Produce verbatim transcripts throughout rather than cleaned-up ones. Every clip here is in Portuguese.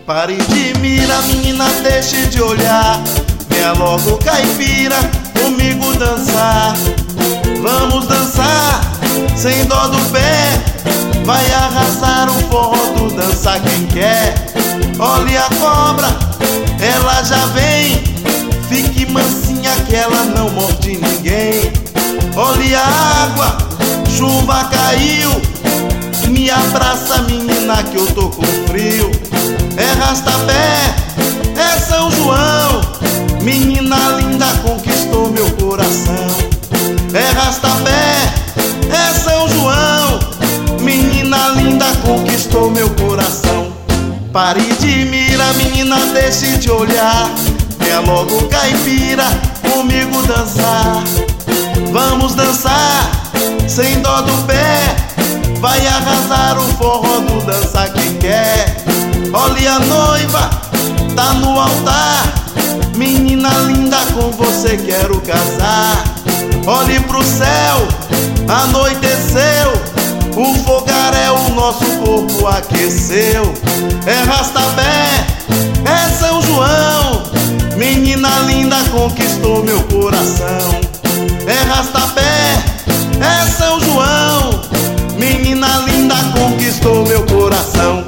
Pare de mirar, menina, deixe de olhar. Venha logo, caipira, comigo dançar. Vamos dançar, sem dó do pé. Vai arrasar o forró do dançar quem quer. Olhe a cobra, ela já vem. Fique mansinha que ela não morde ninguém. Olhe a água, chuva caiu. Me abraça, menina, que eu tô com frio. É Rastapé, é São João. Menina linda conquistou meu coração. É Rastapé, é São João. Menina linda conquistou meu coração. Pare de mirar, menina, deixe de olhar. Venha logo, caipira, comigo dançar. Vamos dançar, sem dó do pé. Vai arrasar o forró do dançar quem quer. Olhe a noiva, tá no altar. Menina linda, com você quero casar. Olhe pro céu, anoiteceu. O fogaréu, o nosso corpo aqueceu. É Rastapé, é São João. Menina linda conquistou meu coração. É Rastapé, é São João. Menina linda conquistou meu coração.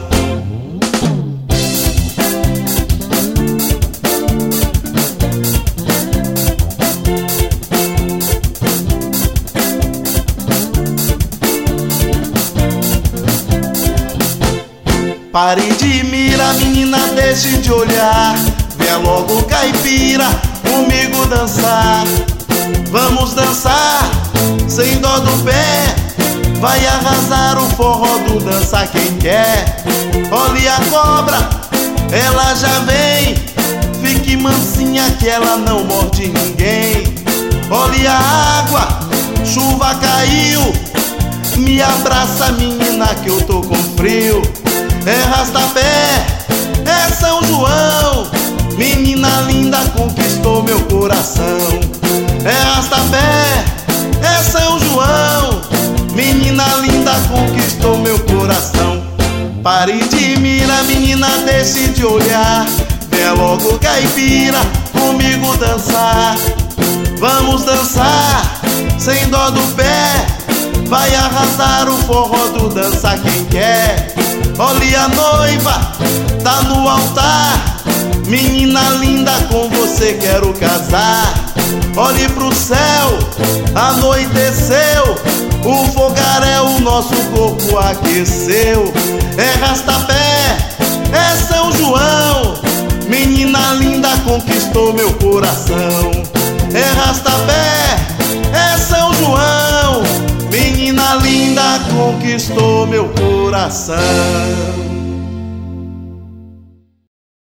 Pare de mirar, menina, deixe de olhar. Venha logo, caipira, comigo dançar. Vamos dançar, sem dó do pé. Vai arrasar o forró do dançar quem quer. Olhe a cobra, ela já vem. Fique mansinha que ela não morde ninguém. Olhe a água, chuva caiu. Me abraça, menina, que eu tô com frio. É Rastapé, é São João. Menina linda conquistou meu coração. É Rastapé, é São João. Menina linda conquistou meu coração. Pare de mirar, menina, deixe de olhar. Venha logo, caipira, comigo dançar. Vamos dançar, sem dó do pé. Vai arrasar o forró do dançar quem quer. Olhe a noiva, tá no altar. Menina linda, com você quero casar. Olhe pro céu, anoiteceu. O fogaréu, o nosso corpo aqueceu. É Rastapé, é São João. Menina linda conquistou meu coração. É Rastapé, é São João. Menina linda conquistou meu coração.